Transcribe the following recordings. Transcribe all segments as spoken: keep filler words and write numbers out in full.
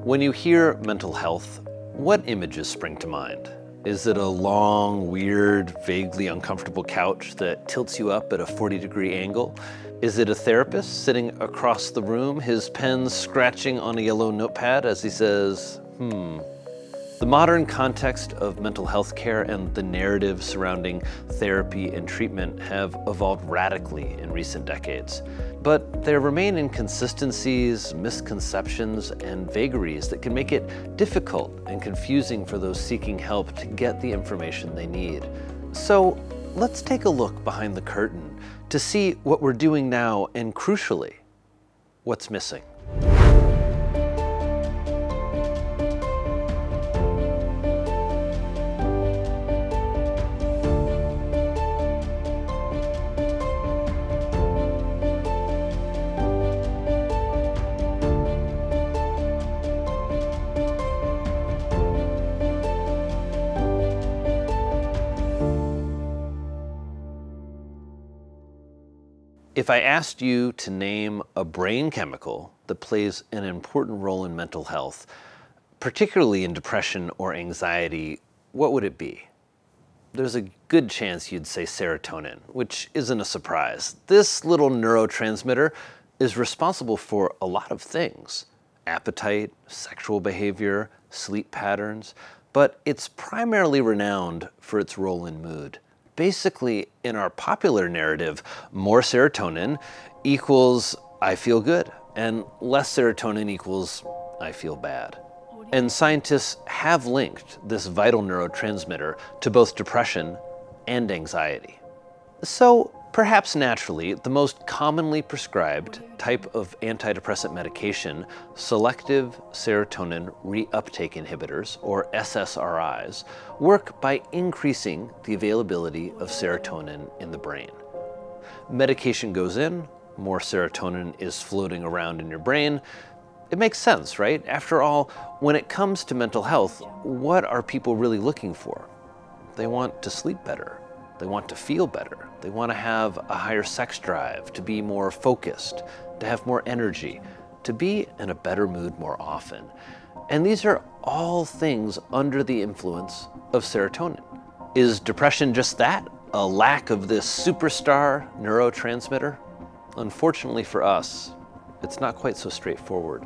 When you hear mental health, what images spring to mind? Is it a long, weird, vaguely uncomfortable couch that tilts you up at a forty degree angle? Is it a therapist sitting across the room, his pen scratching on a yellow notepad as he says, hmm? The modern context of mental health care and the narrative surrounding therapy and treatment have evolved radically in recent decades. But there remain inconsistencies, misconceptions, and vagaries that can make it difficult and confusing for those seeking help to get the information they need. So let's take a look behind the curtain to see what we're doing now and, crucially, what's missing. If I asked you to name a brain chemical that plays an important role in mental health, particularly in depression or anxiety, what would it be? There's a good chance you'd say serotonin, which isn't a surprise. This little neurotransmitter is responsible for a lot of things: appetite, sexual behavior, sleep patterns, but it's primarily renowned for its role in mood. Basically, in our popular narrative, more serotonin equals I feel good, and less serotonin equals I feel bad. And scientists have linked this vital neurotransmitter to both depression and anxiety. So, perhaps naturally, the most commonly prescribed type of antidepressant medication, selective serotonin reuptake inhibitors, or S S R Is, work by increasing the availability of serotonin in the brain. Medication goes in, more serotonin is floating around in your brain. It makes sense, right? After all, when it comes to mental health, what are people really looking for? They want to sleep better. They want to feel better. They want to have a higher sex drive, to be more focused, to have more energy, to be in a better mood more often. And these are all things under the influence of serotonin. Is depression just that? A lack of this superstar neurotransmitter? Unfortunately for us, it's not quite so straightforward.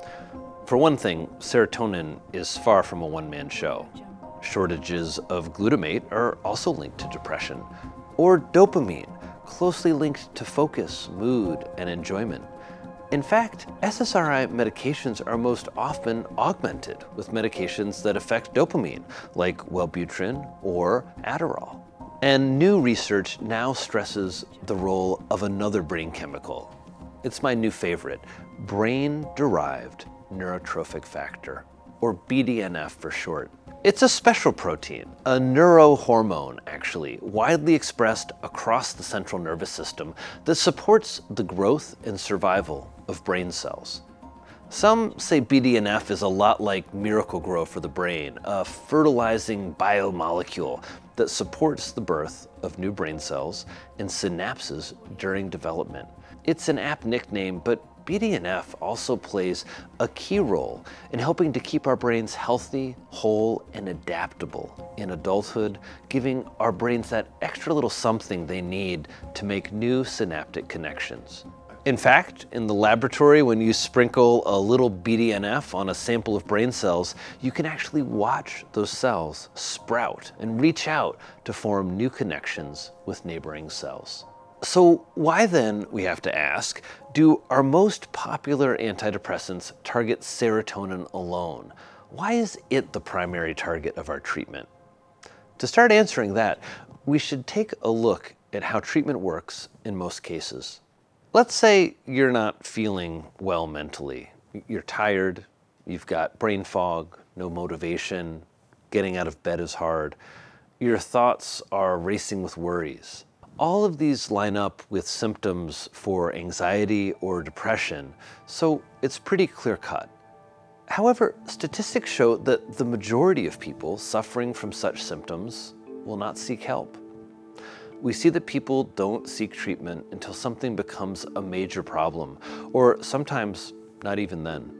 For one thing, serotonin is far from a one-man show. Shortages of glutamate are also linked to depression, or dopamine, closely linked to focus, mood, and enjoyment. In fact, S S R I medications are most often augmented with medications that affect dopamine, like Wellbutrin or Adderall. And new research now stresses the role of another brain chemical. It's my new favorite, brain-derived neurotrophic factor, or B D N F for short. It's a special protein, a neurohormone actually, widely expressed across the central nervous system that supports the growth and survival of brain cells. Some say B D N F is a lot like Miracle-Gro for the brain, a fertilizing biomolecule that supports the birth of new brain cells and synapses during development. It's an apt nickname, but B D N F also plays a key role in helping to keep our brains healthy, whole, and adaptable in adulthood, giving our brains that extra little something they need to make new synaptic connections. In fact, in the laboratory, when you sprinkle a little B D N F on a sample of brain cells, you can actually watch those cells sprout and reach out to form new connections with neighboring cells. So why then, we have to ask, do our most popular antidepressants target serotonin alone? Why is it the primary target of our treatment? To start answering that, we should take a look at how treatment works in most cases. Let's say you're not feeling well mentally. You're tired, you've got brain fog, no motivation, getting out of bed is hard. Your thoughts are racing with worries. All of these line up with symptoms for anxiety or depression, so it's pretty clear-cut. However, statistics show that the majority of people suffering from such symptoms will not seek help. We see that people don't seek treatment until something becomes a major problem, or sometimes not even then.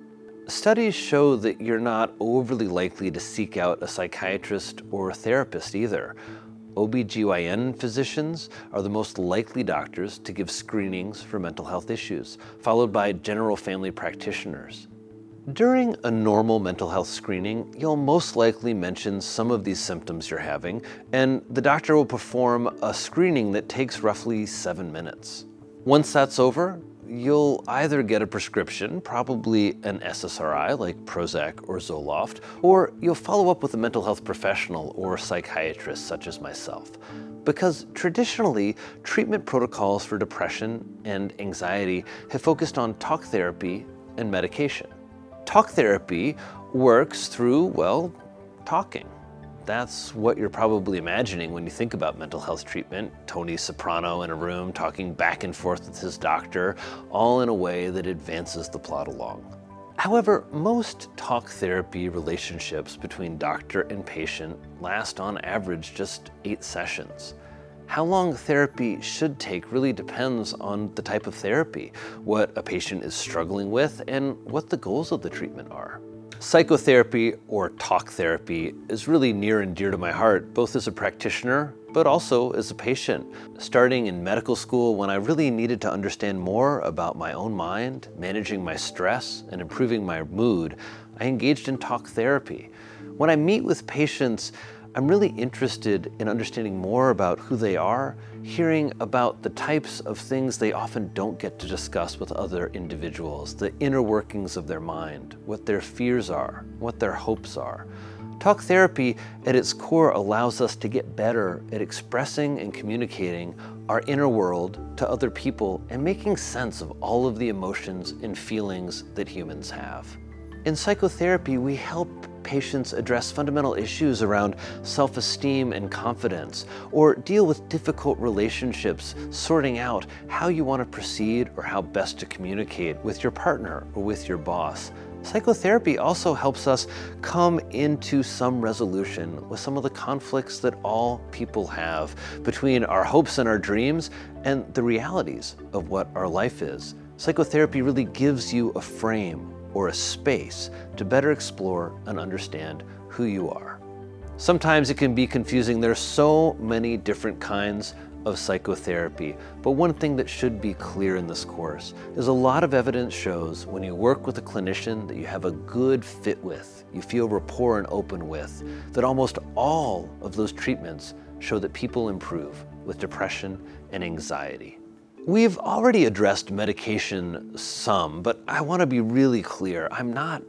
Studies show that you're not overly likely to seek out a psychiatrist or a therapist either. O B G Y N physicians are the most likely doctors to give screenings for mental health issues, followed by general family practitioners. During a normal mental health screening, you'll most likely mention some of these symptoms you're having, and the doctor will perform a screening that takes roughly seven minutes. Once that's over, you'll either get a prescription, probably an S S R I like Prozac or Zoloft, or you'll follow up with a mental health professional or psychiatrist such as myself. Because traditionally, treatment protocols for depression and anxiety have focused on talk therapy and medication. Talk therapy works through, well, talking. That's what you're probably imagining when you think about mental health treatment. Tony Soprano in a room talking back and forth with his doctor, all in a way that advances the plot along. However, most talk therapy relationships between doctor and patient last on average just eight sessions. How long therapy should take really depends on the type of therapy, what a patient is struggling with, and what the goals of the treatment are. Psychotherapy, or talk therapy, is really near and dear to my heart, both as a practitioner, but also as a patient. Starting in medical school, when I really needed to understand more about my own mind, managing my stress, and improving my mood, I engaged in talk therapy. When I meet with patients, I'm really interested in understanding more about who they are, hearing about the types of things they often don't get to discuss with other individuals, the inner workings of their mind, what their fears are, what their hopes are. Talk therapy at its core allows us to get better at expressing and communicating our inner world to other people and making sense of all of the emotions and feelings that humans have. In psychotherapy, we help patients address fundamental issues around self-esteem and confidence, or deal with difficult relationships, sorting out how you want to proceed or how best to communicate with your partner or with your boss. Psychotherapy also helps us come into some resolution with some of the conflicts that all people have between our hopes and our dreams and the realities of what our life is. Psychotherapy really gives you a frame or a space to better explore and understand who you are. Sometimes it can be confusing. There are so many different kinds of psychotherapy, but one thing that should be clear in this course is a lot of evidence shows when you work with a clinician that you have a good fit with, you feel rapport and open with, that almost all of those treatments show that people improve with depression and anxiety. We've already addressed medication some, but I want to be really clear. I'm not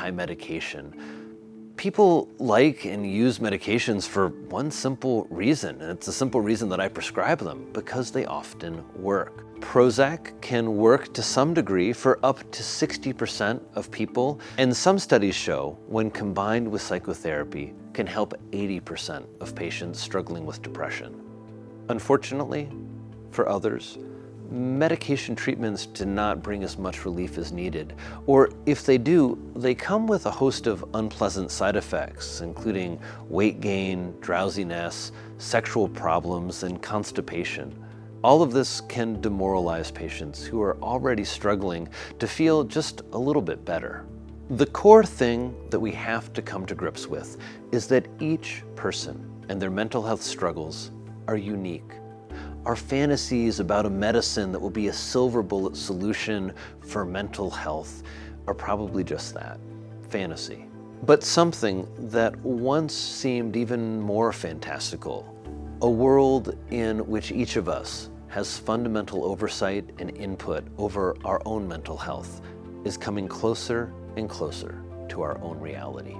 anti-medication. People like and use medications for one simple reason, and it's a simple reason that I prescribe them, because they often work. Prozac can work to some degree for up to sixty percent of people, and some studies show when combined with psychotherapy can help eighty percent of patients struggling with depression. Unfortunately, for others, medication treatments do not bring as much relief as needed, or if they do, they come with a host of unpleasant side effects, including weight gain, drowsiness, sexual problems, and constipation. All of this can demoralize patients who are already struggling to feel just a little bit better. The core thing that we have to come to grips with is that each person and their mental health struggles are unique. Our fantasies about a medicine that will be a silver bullet solution for mental health are probably just that, fantasy. But something that once seemed even more fantastical, a world in which each of us has fundamental oversight and input over our own mental health, is coming closer and closer to our own reality.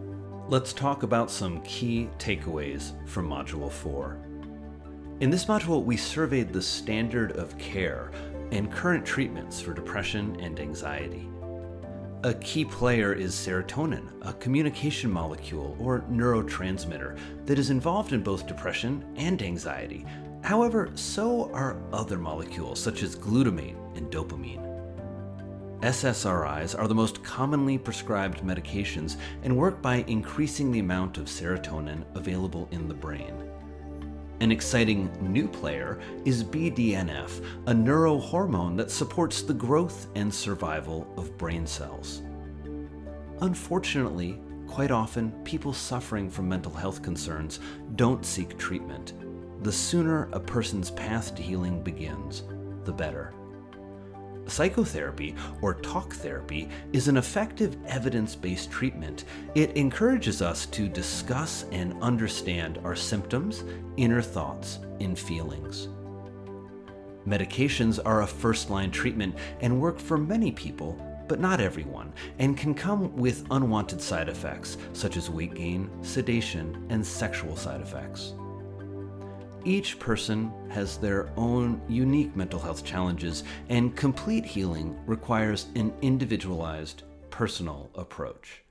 Let's talk about some key takeaways from Module four. In this module, we surveyed the standard of care and current treatments for depression and anxiety. A key player is serotonin, a communication molecule or neurotransmitter that is involved in both depression and anxiety. However, so are other molecules such as glutamate and dopamine. S S R Is are the most commonly prescribed medications and work by increasing the amount of serotonin available in the brain. An exciting new player is B D N F, a neurohormone that supports the growth and survival of brain cells. Unfortunately, quite often, people suffering from mental health concerns don't seek treatment. The sooner a person's path to healing begins, the better. Psychotherapy, or talk therapy, is an effective evidence-based treatment. It encourages us to discuss and understand our symptoms, inner thoughts, and feelings. Medications are a first-line treatment and work for many people, but not everyone, and can come with unwanted side effects, such as weight gain, sedation, and sexual side effects. Each person has their own unique mental health challenges, and complete healing requires an individualized, personal approach.